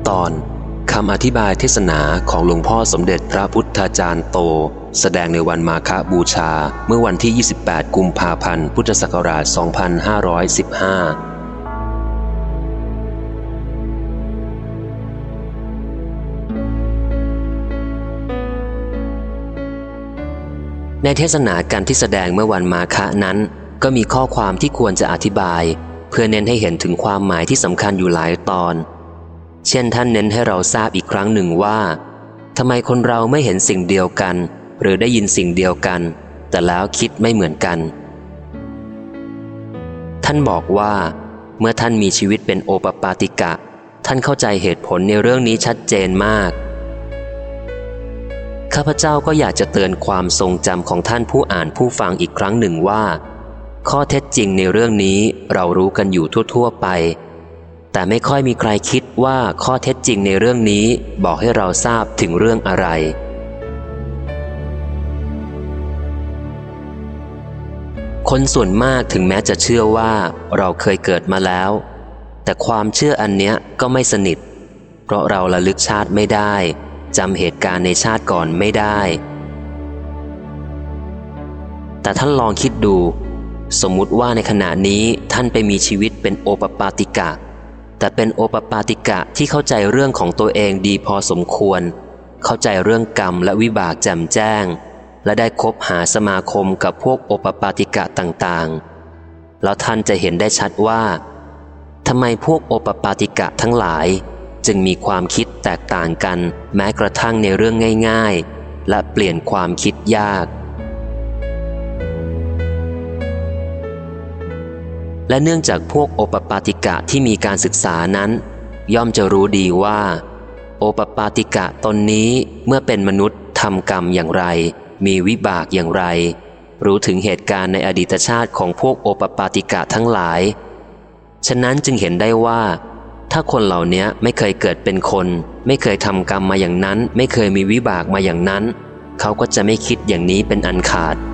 ตอนคำอธิบายเทศนาของหลวงพ่อสมเด็จพระพุทธาจารย์โตแสดงในวันมาฆบูชาเมื่อวันที่ 28 กุมภาพันธ์ พุทธศักราช 2515ในเทศนาการที่แสดงเมื่อวันมาฆนั้นก็มีข้อความที่ควรจะอธิบายเพื่อเน้นให้เห็นถึงความหมายที่สำคัญอยู่หลายตอนเช่นท่านเน้นให้เราทราบอีกครั้งหนึ่งว่าทำไมคนเราไม่เห็นสิ่งเดียวกันหรือได้ยินสิ่งเดียวกันแต่แล้วคิดไม่เหมือนกันท่านบอกว่าเมื่อท่านมีชีวิตเป็นโอปปาติกะท่านเข้าใจเหตุผลในเรื่องนี้ชัดเจนมากข้าพเจ้าก็อยากจะเตือนความทรงจำของท่านผู้อ่านผู้ฟังอีกครั้งหนึ่งว่าข้อเท็จจริงในเรื่องนี้เรารู้กันอยู่ทั่วๆไปแต่ไม่ค่อยมีใครคิดว่าข้อเท็จจริงในเรื่องนี้บอกให้เราทราบถึงเรื่องอะไรคนส่วนมากถึงแม้จะเชื่อว่าเราเคยเกิดมาแล้วแต่ความเชื่ออันเนี้ยก็ไม่สนิทเพราะเราระลึกชาติไม่ได้จำเหตุการณ์ในชาติก่อนไม่ได้แต่ท่านลองคิดดูสมมุติว่าในขณะนี้ท่านไปมีชีวิตเป็นโอปปาติกะแต่เป็นโอปปาติกะที่เข้าใจเรื่องของตัวเองดีพอสมควรเข้าใจเรื่องกรรมและวิบากแจ่มแจ้งและได้คบหาสมาคมกับพวกโอปปาติกะต่างๆแล้วท่านจะเห็นได้ชัดว่าทำไมพวกโอปปาติกะทั้งหลายจึงมีความคิดแตกต่างกันแม้กระทั่งในเรื่องง่ายๆและเปลี่ยนความคิดยากและเนื่องจากพวกโอปปาติกะที่มีการศึกษานั้นย่อมจะรู้ดีว่าโอปปาติกะตนนี้เมื่อเป็นมนุษย์ทำกรรมอย่างไรมีวิบากอย่างไรรู้ถึงเหตุการณ์ในอดีตชาติของพวกโอปปาติกะทั้งหลายฉะนั้นจึงเห็นได้ว่าถ้าคนเหล่านี้ไม่เคยเกิดเป็นคนไม่เคยทำกรรมมาอย่างนั้นไม่เคยมีวิบากมาอย่างนั้นเขาก็จะไม่คิดอย่างนี้เป็นอันขาด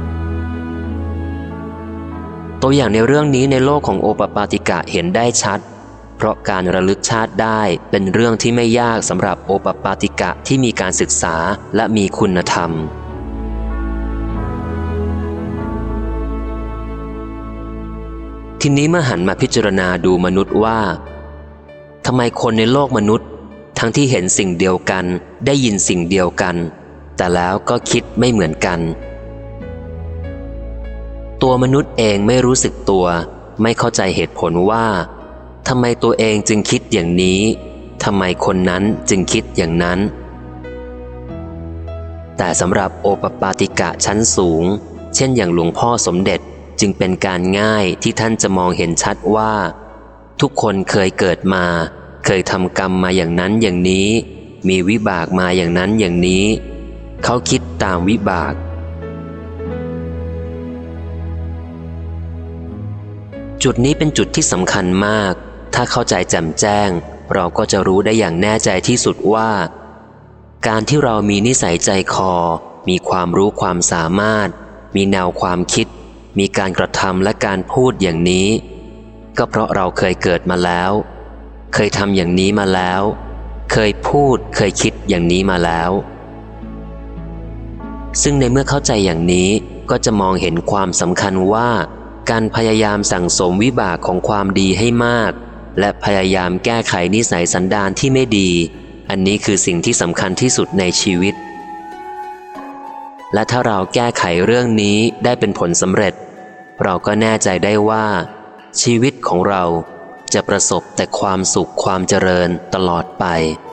ตัวอย่างในเรื่องนี้ในโลกของโอปปาติกะเห็นได้ชัดเพราะการระลึกชาติได้เป็นเรื่องที่ไม่ยากสำหรับโอปปาติกะที่มีการศึกษาและมีคุณธรรมทีนี้เมื่อหันมาพิจารณาดูมนุษย์ว่าทำไมคนในโลกมนุษย์ทั้งที่เห็นสิ่งเดียวกันได้ยินสิ่งเดียวกันแต่แล้วก็คิดไม่เหมือนกันตัวมนุษย์เองไม่รู้สึกตัวไม่เข้าใจเหตุผลว่าทำไมตัวเองจึงคิดอย่างนี้ทำไมคนนั้นจึงคิดอย่างนั้นแต่สำหรับโอปปาติกะชั้นสูงเช่นอย่างหลวงพ่อสมเด็จจึงเป็นการง่ายที่ท่านจะมองเห็นชัดว่าทุกคนเคยเกิดมาเคยทำกรรมมาอย่างนั้นอย่างนี้มีวิบากมาอย่างนั้นอย่างนี้เขาคิดตามวิบากจุดนี้เป็นจุดที่สำคัญมากถ้าเข้าใจแจ่มแจ้งเราก็จะรู้ได้อย่างแน่ใจที่สุดว่าการที่เรามีนิสัยใจคอมีความรู้ความสามารถมีแนวความคิดมีการกระทำและการพูดอย่างนี้ก็เพราะเราเคยเกิดมาแล้วเคยทำอย่างนี้มาแล้วเคยพูดเคยคิดอย่างนี้มาแล้วซึ่งในเมื่อเข้าใจอย่างนี้ก็จะมองเห็นความสำคัญว่าการพยายามสั่งสมวิบากของความดีให้มากและพยายามแก้ไขนิสัยสันดานที่ไม่ดีอันนี้คือสิ่งที่สำคัญที่สุดในชีวิตและถ้าเราแก้ไขเรื่องนี้ได้เป็นผลสำเร็จเราก็แน่ใจได้ว่าชีวิตของเราจะประสบแต่ความสุขความเจริญตลอดไป